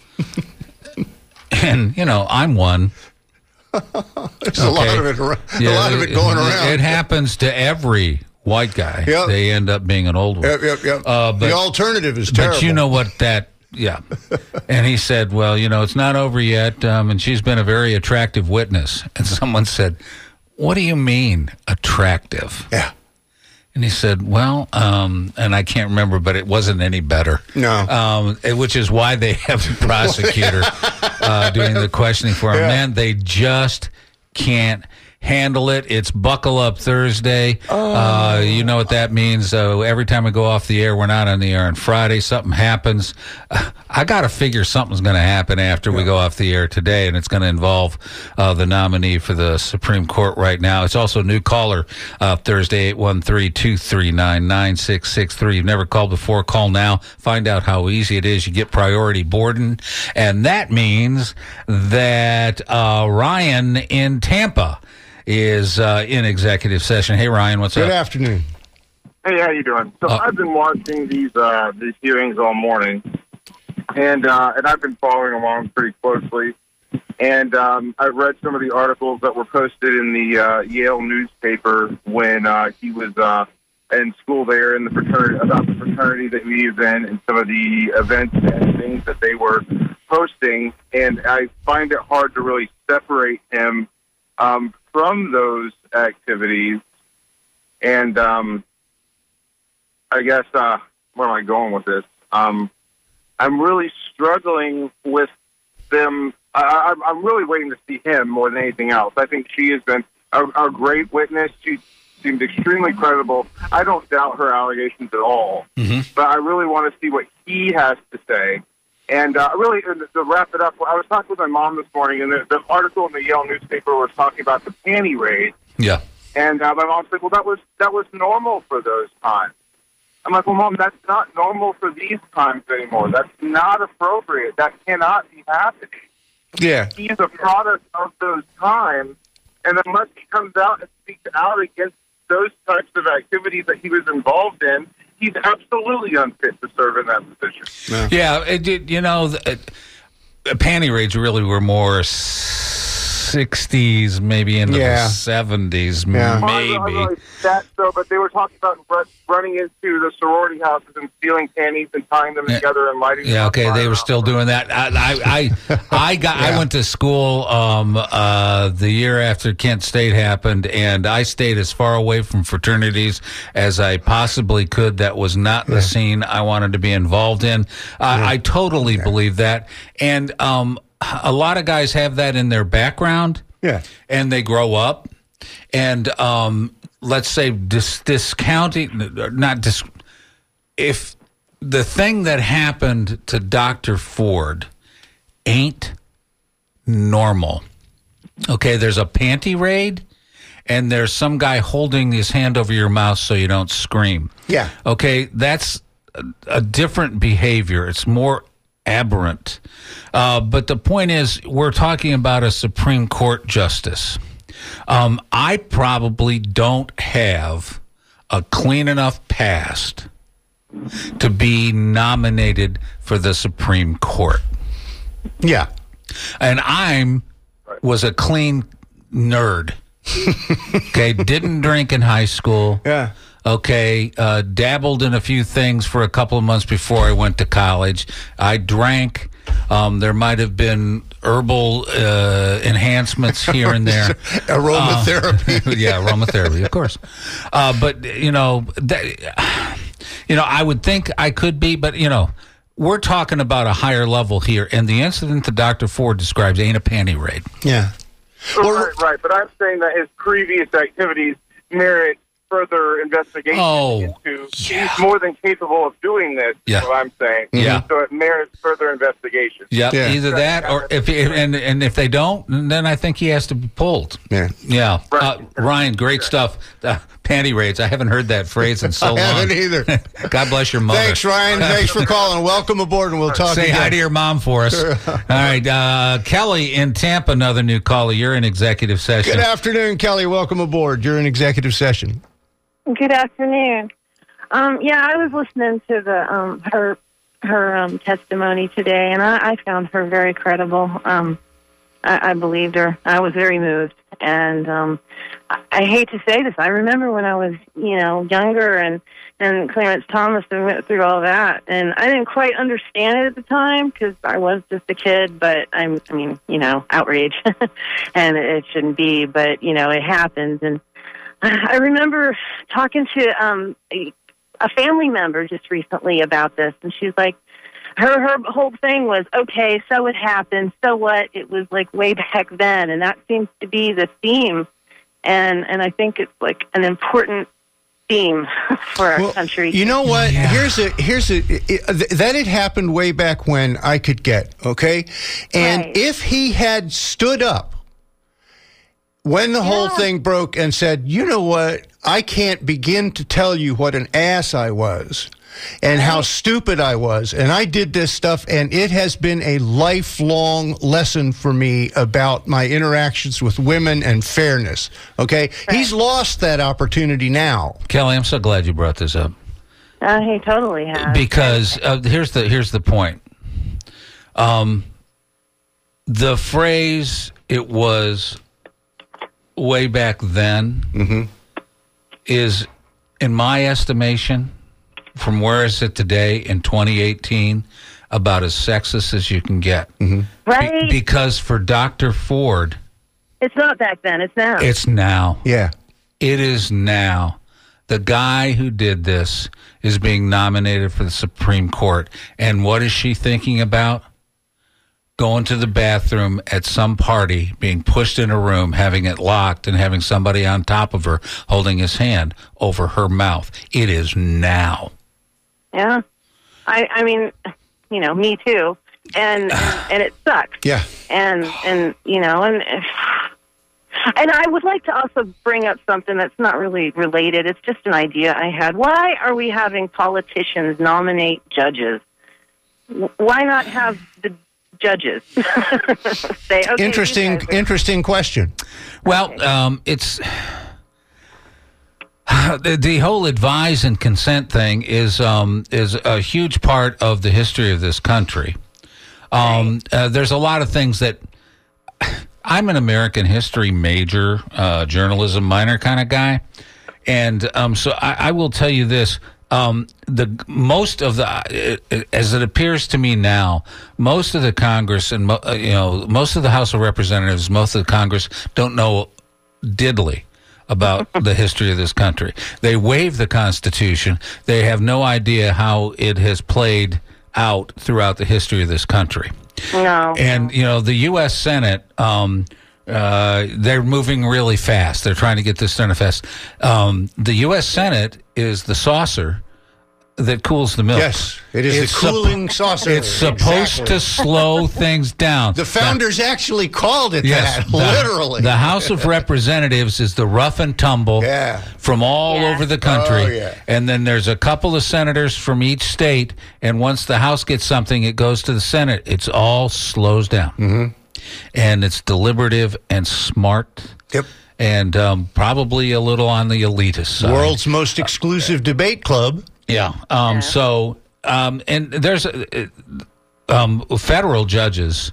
and you know, I'm one.
There's a lot of it. ar-
Yeah,
a lot of it going around.
It happens to every white guy.
Yep.
They end up being an old one.
Yep, yep, yep.
Uh, but,
the alternative is terrible.
But you know what that, yeah. And he said, well, you know, it's not over yet, um, and she's been a very attractive witness. And someone said, what do you mean, attractive?
Yeah.
And he said, well, um, and I can't remember, but it wasn't any better.
No.
Um, it- which is why they have the prosecutor uh, doing the questioning for him.
Yeah.
Man, they just can't handle it. It's Buckle Up Thursday.
Oh.
Uh, you know what that means. Uh, every time we go off the air, we're not on the air on Friday. Something happens. Uh, I got to figure something's going to happen after we go off the air today, and it's going to involve uh, the nominee for the Supreme Court right now. It's also new caller uh, Thursday, eight one three, two three nine, nine six six three. You've never called before, call now. Find out how easy it is. You get priority boarding, and that means that uh, Ryan in Tampa is uh, in executive session. Hey, Ryan, what's
Good
up?
afternoon.
Hey, how you doing? So
Uh,
I've been watching these uh, these hearings all morning, and uh, and I've been following along pretty closely. And um, I've read some of the articles that were posted in the uh, Yale newspaper when uh, he was uh, in school there in the fraternity, about the fraternity that he was in, and some of the events and things that they were posting. And I find it hard to really separate him um, from those activities. And um, I guess, uh, where am I going with this? Um, I'm really struggling with them. I, I, I'm really waiting to see him more than anything else. I think she has been a, a great witness. She seemed extremely credible. I don't doubt her allegations at all.
Mm-hmm.
But I really want to see what he has to say. And uh, really, to to wrap it up, I was talking with my mom this morning, and the, the article in the Yale newspaper was talking about the panty raid.
Yeah.
And uh, my mom said, well, that was that was normal for those times. I'm like, well, Mom, that's not normal for these times anymore. That's not appropriate. That cannot be happening.
Yeah.
He's a product of those times, and unless he comes out and speaks out against those types of activities that he was involved in, he's absolutely unfit to serve in that position.
Yeah, it, it, you know, the, it, the panty raids really were more sixties, maybe into
Yeah.
the seventies,
Yeah.
maybe.
Well, I don't know if that's so, but they were talking about run- running into the sorority houses and stealing panties and tying them
Yeah.
together and lighting them
Yeah,
on
okay, they
fire.
were still doing that. I, I, I, I got. I
Yeah.
went to school um, uh, the year after Kent State happened, and I stayed as far away from fraternities as I possibly could. That was not the scene I wanted to be involved in. I, I totally believe that, and um, a lot of guys have that in their background.
Yeah.
And they grow up, and um, let's say dis- discounting, not dis- if the thing that happened to Doctor Ford ain't normal. Okay, there's a panty raid, and there's some guy holding his hand over your mouth so you don't scream.
Yeah.
Okay, that's a, a different behavior. It's more aberrant. Uh, but the point is, we're talking about a Supreme Court justice. Um, I probably don't have a clean enough past to be nominated for the Supreme Court.
Yeah.
And I'm was a clean nerd. Okay, didn't drink in high school.
Yeah.
Okay, uh, dabbled in a few things for a couple of months before I went to college. I drank. Um, there might have been herbal uh, enhancements here and there.
Aromatherapy.
Uh, yeah, aromatherapy, of course. Uh, but, you know, that, you know, I would think I could be, but, you know, we're talking about a higher level here, and the incident that Doctor Ford describes ain't a panty raid.
Yeah.
Right, right. But I'm saying that his previous activities merit further investigation
Oh,
into.
yeah.
He's more than capable of doing this.
Yeah.
Is what I'm saying.
Yeah.
So it merits further investigation.
Yep,
Yeah.
either that or if he, and and if they don't, then I think he has to be pulled.
Yeah.
Yeah.
Right.
Uh, Ryan, great stuff. Uh, panty raids. I haven't heard that phrase in so
I
long.
haven't either.
God bless your mother.
Thanks, Ryan. Thanks for calling. Welcome aboard, and we'll talk
Say
again.
hi to your mom for us. All right. Uh, Kelly in Tampa, another new caller. You're in executive session.
Good afternoon, Kelly. Welcome aboard. You're in executive session.
Good afternoon. Um, yeah, I was listening to the um, her her um, testimony today, and I, I found her very credible. Um, I, I believed her. I was very moved, and um, I, I hate to say this. I remember when I was, you know, younger, and and Clarence Thomas went through all that, and I didn't quite understand it at the time because I was just a kid. But I'm, I mean, you know, outrage, and it shouldn't be, but you know, it happens, and I remember talking to um, a, a family member just recently about this, and she's like, her her whole thing was, okay, so it happened, so what? It was like way back then, and that seems to be the theme, and and I think it's like an important theme for our
Well,
country.
You know what?
Yeah.
Here's a here's a it, th- that had happened way back when I could get, okay? And
Right.
if he had stood up when the whole
Yeah.
thing broke and said, "You know what? I can't begin to tell you what an ass I was and how stupid I was, and I did this stuff, and it has been a lifelong lesson for me about my interactions with women and fairness." Okay? He's lost that opportunity now.
Kelly, I'm so glad you brought this up
Uh, he totally has.
because uh, here's the here's the point. Um, the phrase "it was way back then" is, in my estimation, from where is it today in twenty eighteen, about as sexist as you can get.
Right?
Be- because for Doctor Ford,
It's not back then. It's now.
it's now.
Yeah.
It is now. The guy who did this is being nominated for the Supreme Court. And what is she thinking about? Going to the bathroom at some party, being pushed in a room, having it locked, and having somebody on top of her holding his hand over her mouth. It is now.
Yeah, I, I mean, you know, me too, and and, and it sucks.
Yeah.
And and you know, and and I would like to also bring up something that's not really related. It's just an idea I had. Why are we having politicians nominate judges? Why not have the judges say, okay,
Interesting,
you guys are-
interesting question.
Well, um, it's the, the whole advise and consent thing is um, is a huge part of the history of this country. Um, uh, there's a lot of things that I'm an American history major, uh, journalism minor kind of guy, and um, so I, I will tell you this. Um, the most of the, it, it, as it appears to me now, most of the Congress and mo- uh, you know most of the House of Representatives, most of the Congress don't know diddly about the history of this country. They waive the Constitution. They have no idea how it has played out throughout the history of this country.
No.
And you know the U S Senate. Um, Uh, they're moving really fast. They're trying to get this done fast. Um, the U S Senate is the saucer that cools the milk.
Yes, it is
It's
the cooling
supp-
saucer.
It's supposed
Exactly.
to slow things down.
The founders actually called it
Yes,
that,
the-
literally.
The House of Representatives is the rough and tumble
Yeah.
from all
Yeah.
over the country.
Oh, yeah.
And then there's a couple of senators from each state. And once the House gets something, it goes to the Senate. It's all slows down. Mm-hmm. And it's deliberative and smart.
Yep.
And um, probably a little on the elitist side.
World's most exclusive debate club.
Yeah. Um, So, um, and there's uh, um, federal judges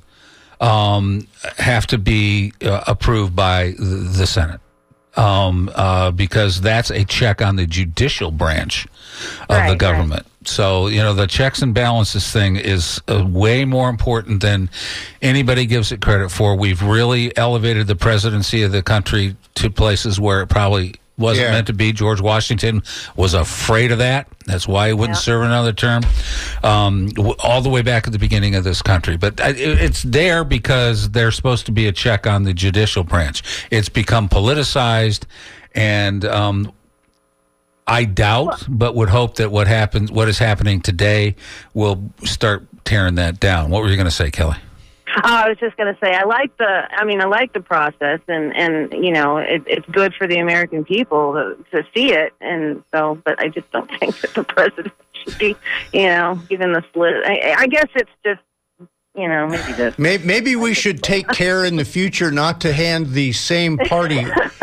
um, have to be uh, approved by the, the Senate. Um, uh, because that's a check on the judicial branch of
Right,
the
right.
government. So, you know, the checks and balances thing is uh, way more important than anybody gives it credit for. We've really elevated the presidency of the country to places where it probably wasn't
Yeah.
meant to be. George Washington was afraid of that. That's why he wouldn't
Yeah.
serve another term, um, w- all the way back at the beginning of this country. But uh, it, it's there because there's supposed to be a check on the judicial branch. It's become politicized, and um, I doubt, but would hope that what happens, what is happening today, will start tearing that down. What were you going to say, Kelly?
Oh, I was just going to say, I like the, I mean, I like the process, and, and you know, it, it's good for the American people to, to see it, and so, but I just don't think that the president should be, you know, given the split. I, I guess it's just, you know, maybe this.
Maybe, maybe we should take care in the future not to hand the same party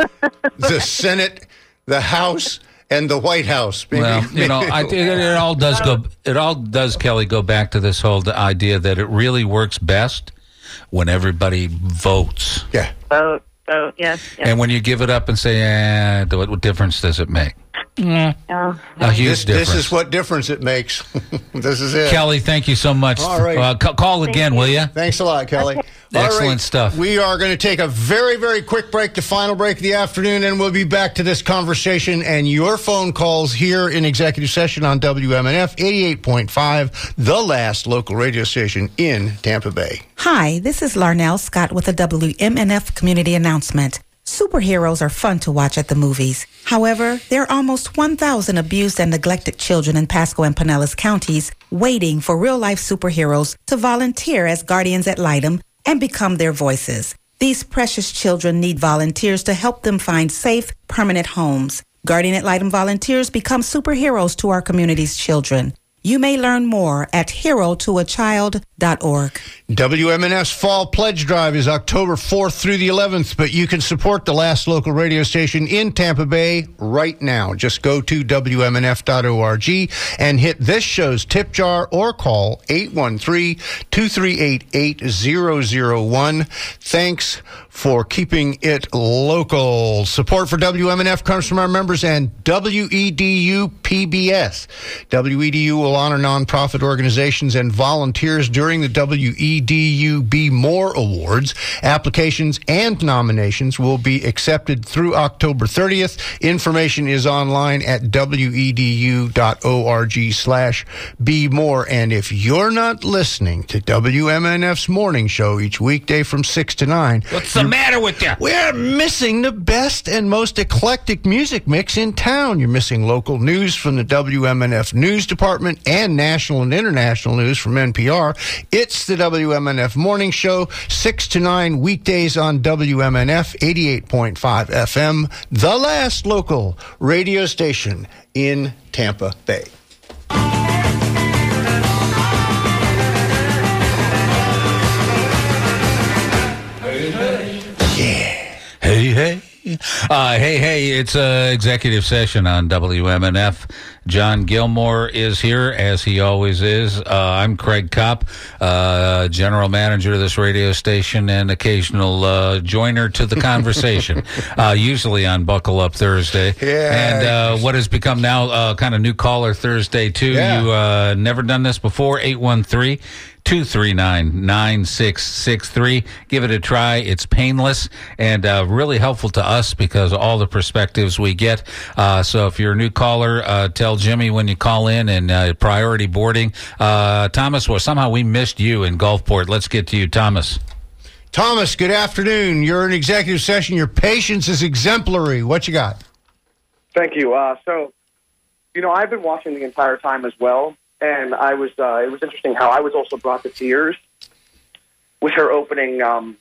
the Senate, the House, and the White House. Maybe,
well, you know, I, it, it all does go. It all does, Kelly, go back to this whole idea that it really works best when everybody votes.
Yeah.
Vote, vote, yes. yes.
And when you give it up and say, eh, what, what difference does it make?
Yeah.
A huge
this,
difference.
This is what difference it makes. This is it.
Kelly, thank you so much.
All right.
Uh, c- call again,
Thank
will
you.
you?
Thanks a lot, Kelly.
Okay.
All
Excellent
right.
stuff.
We are going to take a very, very quick break, the final break of the afternoon, and we'll be back to this conversation and your phone calls here in executive session on W M N F eighty-eight point five, the last local radio station in Tampa Bay.
Hi, this is Larnell Scott with a W M N F community announcement. Superheroes are fun to watch at the movies. However, there are almost one thousand abused and neglected children in Pasco and Pinellas counties waiting for real-life superheroes to volunteer as guardians ad litem and become their voices. These precious children need volunteers to help them find safe, permanent homes. Guardian ad litem volunteers become superheroes to our community's children. You may learn more at hero to a child dot org.
W M N F's Fall Pledge Drive is October fourth through the eleventh, but you can support the last local radio station in Tampa Bay right now. Just go to W M N F dot org and hit this show's tip jar or call eight one three, two three eight, eight zero zero one. Thanks for keeping it local. Support for W M N F comes from our members and W E D U P B S. W E D U will honor nonprofit organizations and volunteers during the W E D U Be More Awards. Applications and nominations will be accepted through October thirtieth. Information is online at W E D U dot org slash be more. And if you're not listening to W M N F's morning show each weekday from six to nine,
what's the matter with you?
We're missing the best and most eclectic music mix in town. You're missing local news from the W M N F News Department and national and international news from N P R. It's the W M N F Morning Show, six to nine weekdays on W M N F eighty-eight point five F M, the last local radio station in Tampa Bay.
Hey, hey. Uh, hey, hey, it's uh, executive session on W M N F. John Gilmore is here, as he always is. Uh, I'm Craig Kopp, uh, general manager of this radio station and occasional uh, joiner to the conversation, uh, usually on Buckle Up Thursday.
Yeah.
And uh, what has become now uh, kind of new caller Thursday, too.
Yeah.
You uh, never done this before, eight one three, two three nine, nine six six three. Give it a try. It's painless and uh, really helpful to us because of all the perspectives we get. Uh, so if you're a new caller, uh, tell Jimmy when you call in and uh, priority boarding. Uh, Thomas, well, somehow we missed you in Gulfport. Let's get to you, Thomas.
Thomas, good afternoon. You're in executive session. Your patience is exemplary. What you got?
Thank you. Uh, so, you know, I've been watching the entire time as well. And I was, uh, it was interesting how I was also brought to tears with her opening, um,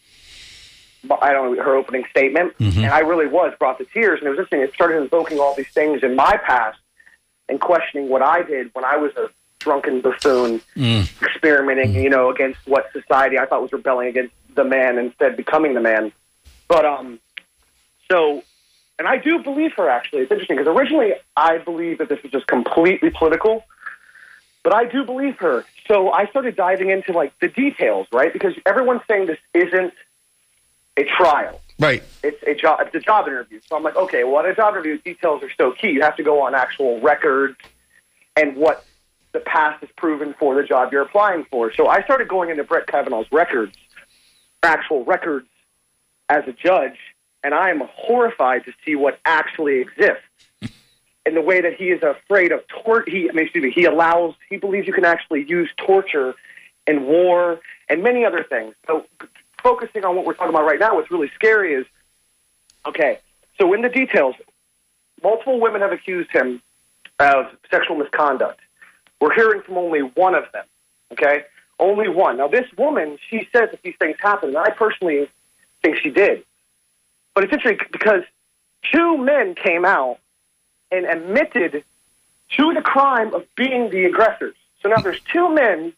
I don't know, her opening statement.
Mm-hmm.
And I really was brought to tears. And it was interesting. It started invoking all these things in my past and questioning what I did when I was a drunken buffoon,
Mm.
experimenting, you know, against what society I thought was rebelling against the man, instead becoming the man. But, um, so, and I do believe her, actually. It's interesting because originally I believed that this was just completely political. But I do believe her. So I started diving into, like, the details, right? Because everyone's saying this isn't a trial.
Right.
It's a job. It's a job interview. So I'm like, okay, well, at a job interview, details are so key. You have to go on actual records and what the past has proven for the job you're applying for. So I started going into Brett Kavanaugh's records, actual records, as a judge, and I am horrified to see what actually exists. In the way that he is afraid of torture, he, I mean, excuse me, he allows, he believes you can actually use torture in war and many other things. So focusing on what we're talking about right now, what's really scary is, okay, so in the details, multiple women have accused him of sexual misconduct. We're hearing from only one of them, okay? Only one. Now, this woman, she says that these things happen, and I personally think she did. But it's interesting because two men came out and admitted to the crime of being the aggressors. So now there's two men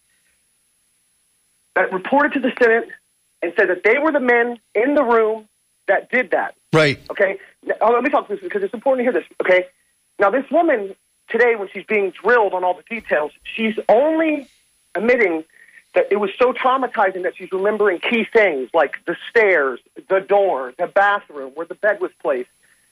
that reported to the Senate and said that they were the men in the room that did that.
Right.
Okay? Now, let me talk this because it's important to hear this, okay? Now, this woman today, when she's being drilled on all the details, she's only admitting that it was so traumatizing that she's remembering key things like the stairs, the door, the bathroom, where the bed was placed,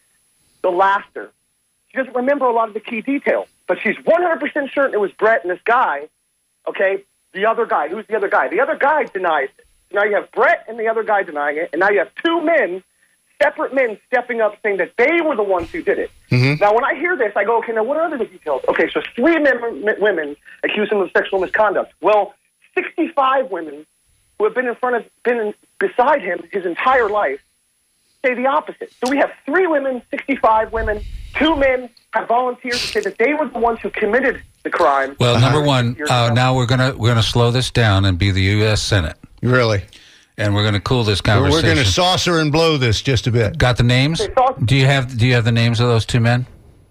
the laughter. She doesn't remember a lot of the key details, but she's one hundred percent certain it was Brett and this guy, okay, the other guy. Who's the other guy? The other guy denies it. Now you have Brett and the other guy denying it, and now you have two men, separate men, stepping up saying that they were the ones who did it. Mm-hmm. Now, when I hear this, I go, okay, now what are the details? Okay, so three men, women accuse him of sexual misconduct. Well, sixty-five women who have been in front of, been in, beside him his entire life say the opposite. So we have three women, sixty-five women, two men have volunteered to say that they were the ones who committed the crime.
Well, number one, uh, now we're gonna we're gonna slow this down and be the U S Senate.
Really?
And we're gonna cool this conversation.
We're gonna saucer and blow this just a bit.
Got the names? Do you have Do you have the names of those two men?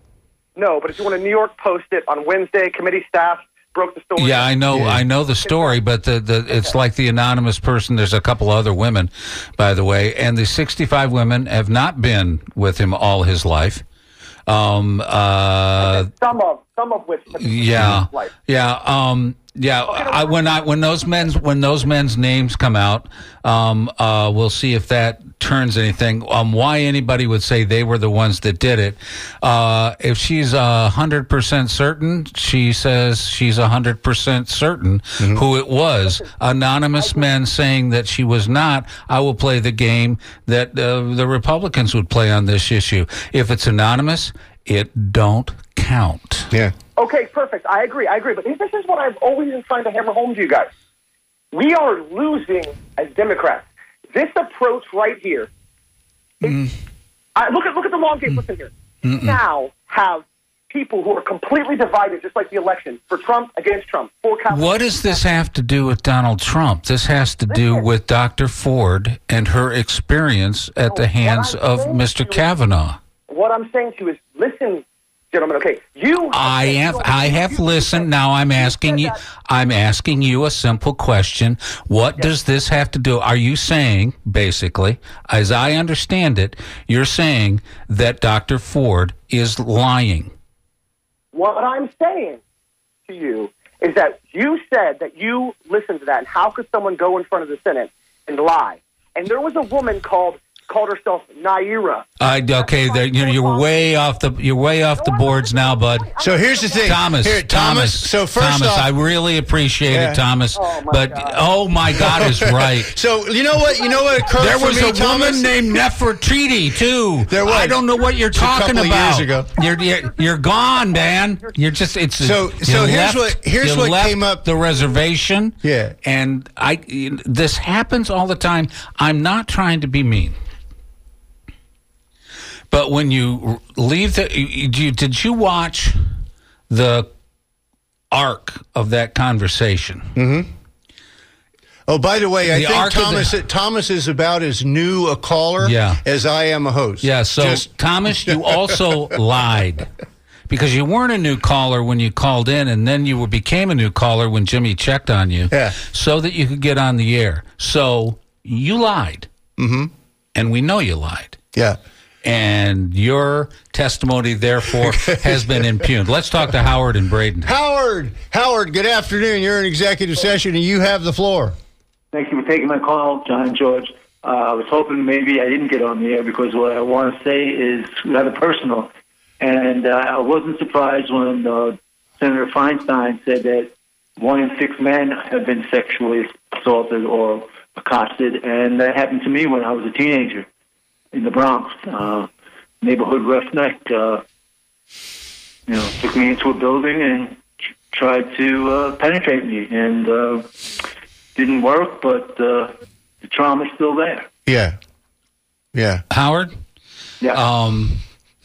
No, but if you want to New York Post it on Wednesday, committee staff broke the story.
Yeah, I know, yeah. I know the story, but the, the it's okay. Like the anonymous person. There's a couple other women, by the way, and the sixty-five women have not been with him all his life. Um, uh,
okay. Some of some of which.
Yeah, yeah, um, yeah. Okay, I, when I when those men's when those men's names come out, um, uh, we'll see if that turns anything. Um, why anybody would say they were the ones that did it? Uh, if she's a hundred percent certain, she says she's a hundred percent certain mm-hmm. who it was. Anonymous men saying that she was not. I will play the game that uh, the Republicans would play on this issue. If it's anonymous, it don't count.
Yeah.
Okay, perfect. I agree. I agree. But this is what I've always been trying to hammer home to you guys. We are losing as Democrats. This approach right here. Mm. I, look at look at the long game. Mm. Listen here. Mm-mm. We now have people who are completely divided, just like the election, for Trump against Trump. For
what does this have to do with Donald Trump? This has to do listen. with Doctor Ford and her experience at no, the hands of Mister Kavanaugh.
What I'm saying to you is, listen, gentlemen. Okay, you.
I have. I have listened. Now I'm asking you. I'm asking you a simple question. What yes. does this have to do? Are you saying, basically, as I understand it, you're saying that Doctor Ford is lying?
What I'm saying to you is that you said that you listened to that, and how could someone go in front of the Senate and lie? And there was a woman called. called herself Naira.
Uh, okay, there, you know, you're way off the you're way off the boards now, bud.
So here's the thing,
Thomas.
Here, Thomas. So first
Thomas,
off,
I really appreciate
yeah.
it, Thomas.
Oh my
but
God.
oh my God, is right.
So you know what? You know what occurred
There
for
was
me,
a
Thomas?
woman named Nefertiti too.
There was.
I don't know what you're
It's
talking
a couple
about.
Of years ago.
You're, you're you're gone, man. You're just it's
so. So here's
left,
what here's what
left
came up
the reservation.
Yeah,
and I this happens all the time. I'm not trying to be mean. But when you leave the, you, did you watch the arc of that conversation?
Mm-hmm. Oh, by the way,
the
I think Thomas the, Thomas is about as new a caller
yeah.
as I am a host.
Yeah, so Just, Thomas, you also lied. Because you weren't a new caller when you called in, and then you became a new caller when Jimmy checked on you,
yeah.
so that you could get on the air. So you lied.
Mm-hmm.
And we know you lied.
Yeah.
And your testimony, therefore, has been impugned. Let's talk to Howard and Braden.
Howard, Howard, good afternoon. You're in executive session, and you have the floor.
Thank you for taking my call, John and George. Uh, I was hoping maybe I didn't get on the air because what I want to say is rather personal. And uh, I wasn't surprised when uh, Senator Feinstein said that one in six men have been sexually assaulted or accosted, and that happened to me when I was a teenager. In the Bronx, uh, neighborhood roughneck, uh, you know, took me into a building and tr- tried to uh, penetrate me, and uh, didn't work. But uh, the trauma's still there.
Yeah, yeah.
Howard,
yeah.
Um,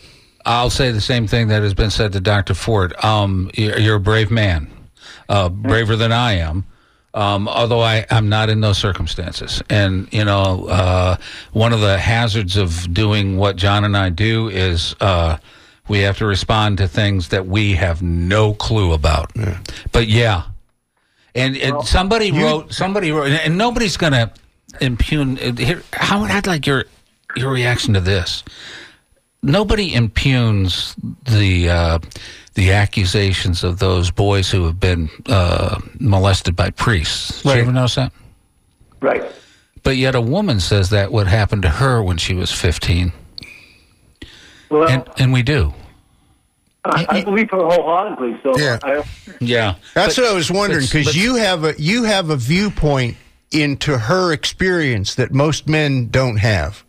I'll say the same thing that has been said to Doctor Ford. Um, you're, you're a brave man, uh, braver than I am. Um, although I, I'm not in those circumstances. And, you know, uh, one of the hazards of doing what John and I do is uh, we have to respond to things that we have no clue about. Yeah. But, yeah. And, and well, somebody you, wrote, somebody wrote, and nobody's going to impugn. Here, how I'd like your, your reaction to this. Nobody impugns the uh, the accusations of those boys who have been uh, molested by priests. Did
right.
you ever notice that?
Right.
But yet a woman says that what happened to her when she was fifteen.
Well,
and, and we do.
I, I believe her wholeheartedly. So
yeah,
I,
yeah.
That's
but,
what I was wondering, because you have a you have a viewpoint into her experience that most men don't have.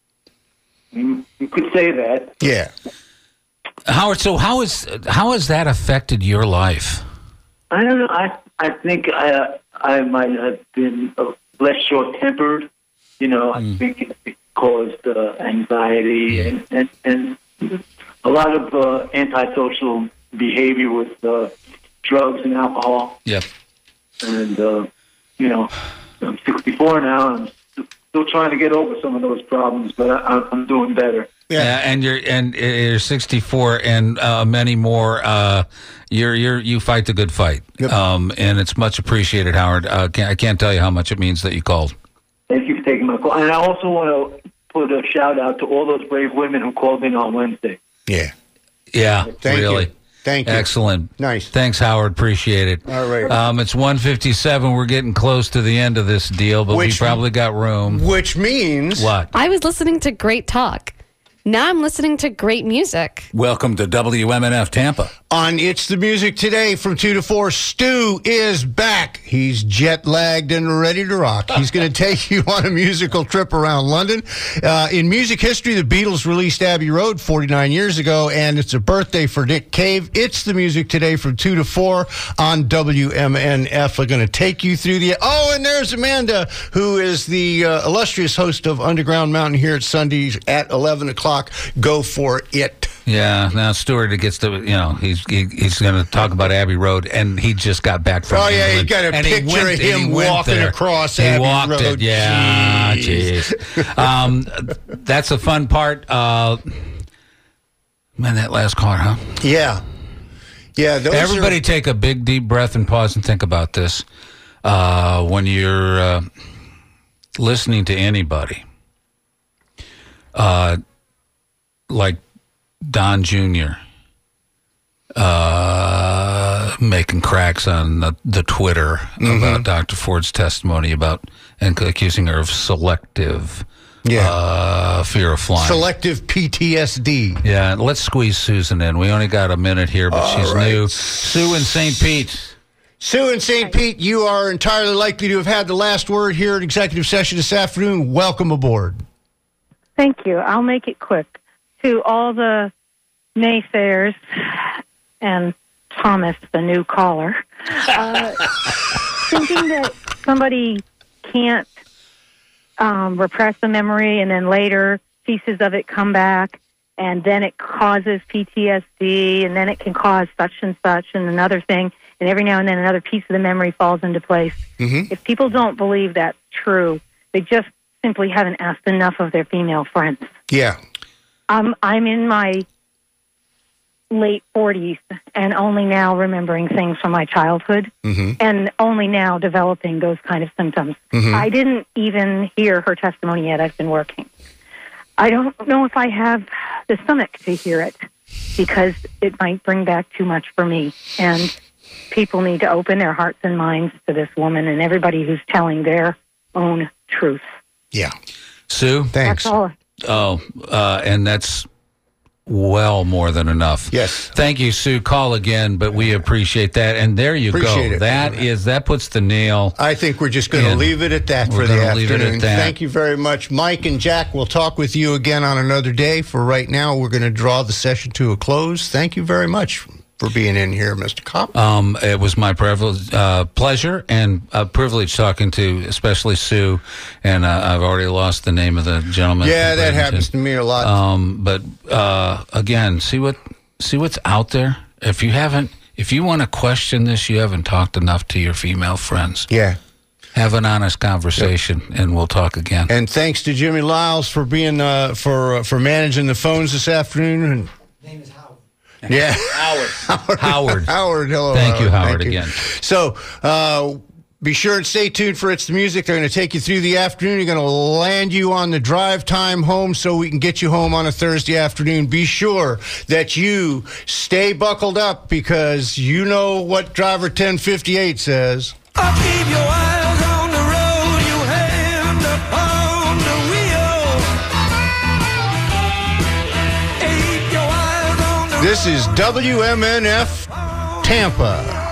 You, you could say that.
Yeah.
Howard, so how is how has that affected your life?
I don't know. I I think I I might have been uh, less short tempered. You know, mm. I think it caused uh, anxiety and, and and a lot of uh, antisocial behavior with uh, drugs and alcohol.
Yep.
And uh, you know, I'm sixty-four now. And I'm still trying to get over some of those problems, but I, I'm doing better.
Yeah. yeah, and you're and you're sixty-four, and uh, many more. Uh, you're you're you fight the good fight, yep. um, and it's much appreciated, Howard. Uh, can't, I can't tell you how much it means that you called.
Thank you for taking my call, and I also want to put a shout out to all those brave women who called in on Wednesday.
Yeah,
yeah,
Thank
really.
You. Thank you.
Excellent.
Nice.
Thanks, Howard. Appreciate it.
All right.
Um, it's one fifty-seven. We're getting close to the end of this deal, but which, we probably got room.
Which means
what?
I was listening to great talk. Now I'm listening to great music.
Welcome to W M N F Tampa.
On It's the Music today from two to four, Stu is back. He's jet lagged and ready to rock. He's going to take you on a musical trip around London. Uh, in music history, the Beatles released Abbey Road forty-nine years ago, and it's a birthday for Nick Cave. It's the Music today from two to four on W M N F. We're going to take you through the... Oh, and there's Amanda, who is the uh, illustrious host of Underground Mountain here at Sundays at eleven o'clock. Go for it.
Yeah, now Stuart gets to, you know, he's he, he's going to talk about Abbey Road, and he just got back from
Oh, yeah,
England,
you got a picture
went,
of him walking
there.
across
he
Abbey
walked
Road.
It. Yeah, jeez. um, that's a fun part. Uh, man, that last car, huh?
Yeah. Yeah. Those
Everybody
are...
take a big, deep breath and pause and think about this. Uh, when you're uh, listening to anybody, uh, like Don Junior uh, making cracks on the, the Twitter mm-hmm. about Doctor Ford's testimony about and accusing her of selective
yeah.
uh, fear of flying.
Selective P T S D.
Yeah, let's squeeze Susan in. We only got a minute here, but
All
she's
right.
new. Sue in Saint Pete.
Sue in Saint Pete, you are entirely likely to have had the last word here at executive session this afternoon. Welcome aboard.
Thank you. I'll make it quick. To all the naysayers and Thomas, the new caller, uh, thinking that somebody can't um, repress a memory and then later pieces of it come back and then it causes P T S D and then it can cause such and such and another thing, and every now and then another piece of the memory falls into place.
Mm-hmm.
If people don't believe that's true, they just simply haven't asked enough of their female friends.
Yeah.
Um, I'm in my late forties and only now remembering things from my childhood
mm-hmm.
and only now developing those kind of symptoms.
Mm-hmm.
I didn't even hear her testimony yet. I've been working. I don't know if I have the stomach to hear it because it might bring back too much for me. And people need to open their hearts and minds to this woman and everybody who's telling their own truth.
Yeah.
Sue?
Thanks.
That's all.
Oh, uh, and that's well more than enough.
Yes.
Thank you, Sue. Call again, but we appreciate that. And there you
Appreciate
go.
it.
That is that puts the nail.
I think we're just going to
in.
leave it at that
We're
for the
gonna leave it
afternoon.
at that.
Thank you very much, Mike and Jack. We'll talk with you again on another day. For right now, we're going to draw the session to a close. Thank you very much for being in here, Mister Kopp.
Um, it was my privilege, uh, pleasure and uh, privilege talking to especially Sue, and uh, I've already lost the name of the gentleman.
Yeah, that happens to me a lot.
Um, but uh, again, see what see what's out there. If you haven't, if you want to question this, you haven't talked enough to your female friends.
Yeah.
Have an honest conversation, yep. and we'll talk again.
And thanks to Jimmy Lyles for being uh, for uh, for managing the phones this afternoon. And
His name is Howard.
Yeah,
Howard.
Howard.
Howard.
Howard. Hello.
Thank you, Howard,
Thank you.
again.
So. Uh, Be sure and stay tuned for It's the Music. They're going to take you through the afternoon. You're going to land you on the drive time home so we can get you home on a Thursday afternoon. Be sure that you stay buckled up because you know what Driver ten fifty-eight says.
I'll keep your eyes on the road, you hand upon the wheel. Keep your eyes on the
This is W M N F Tampa.